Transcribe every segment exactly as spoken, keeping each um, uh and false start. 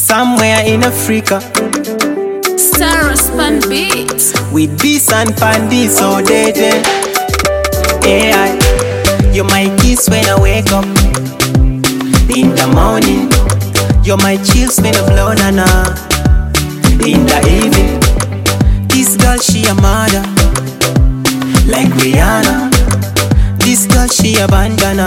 somewhere in Africa. Star Span Beats With beats and pandy so dead. A I, you're my kiss when I wake up in the morning. You're my chills when I blow nana in the evening. This girl she a mother like Rihanna. This girl she a bandana,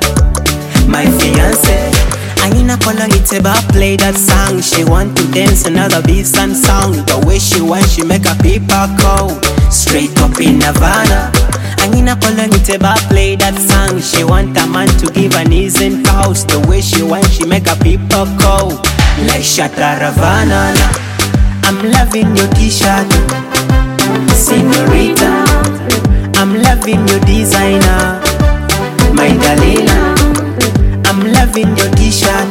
my fiance. Aina kola iteba play that song. She want to dance another beats and song. The way she want, she make a people call straight up in Havana. Aina kola iteba play that song. She want a man to give her knees and cows. The way she want, she make a people call like Shatta Ravana. I'm loving your t-shirt, señorita. I'm loving your designer, my Dalila. I'm loving your t-shirt,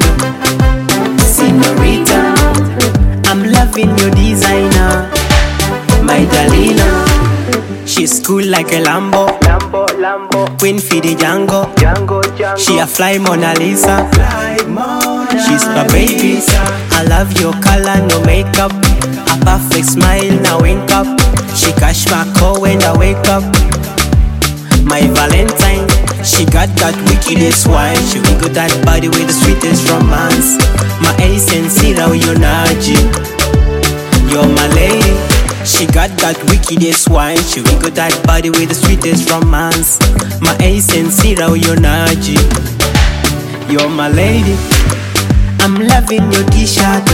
señorita. I'm loving your designer, my Dalila. She's cool like a Lambo, Lambo, Lambo, queen for the Django. Django, Django. She a fly Mona Lisa, Fly Mona she's my baby. Lisa. I love your color, no makeup, a perfect smile, now wink up. She catch my call when I wake up, my Valentine. She got that wickedest wine. She wiggle that body with the sweetest romance. My ace and zero, you're Naji, you're my lady. She got that wickedest wine. She wiggle that body with the sweetest romance. My ace and zero, you're Naji, you're my lady. I'm loving your t-shirt,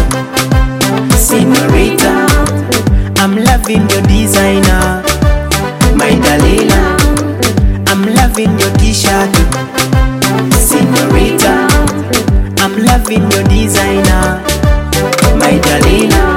señorita. I'm loving your designer, my Dalila. I'm loving your t-shirt, señorita. I'm loving your designer, my Dalila.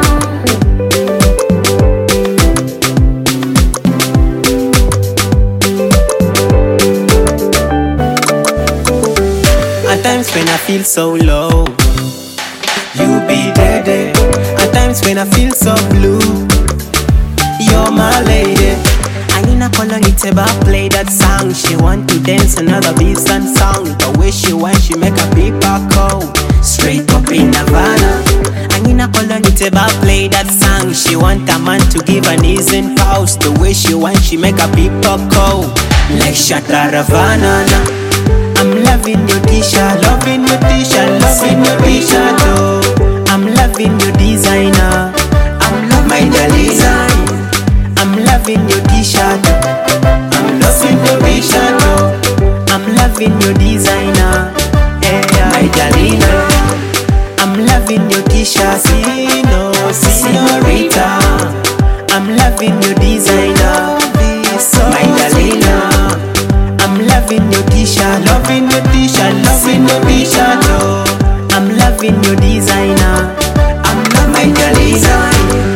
At times when I feel so low, you be there, there. At times when I feel so blue, you're my lady. Aina kola iteba play that song. She want to dance another beats and song. The way she want, she make a people call straight up in Havana. Aina kola iteba play that song. She want a man to give her knees and paws. The way she want, she make a people call like Shatta Ravana. I'm loving your t-shirt, loving your t-shirt, loving your t-shirt. Oh, I'm loving your designer, I'm loving my Dalila. I'm loving your t-shirt, I'm loving your t-shirt. Oh, I'm loving your designer, yeah, my Dalila. I'm loving your t-shirt, no, señorita. I'm loving your designer, my Dalila. I'm loving your t-shirt, loving your t-shirt, loving your t-shirt. Oh, I'm loving your designer, I'm loving my Dalila.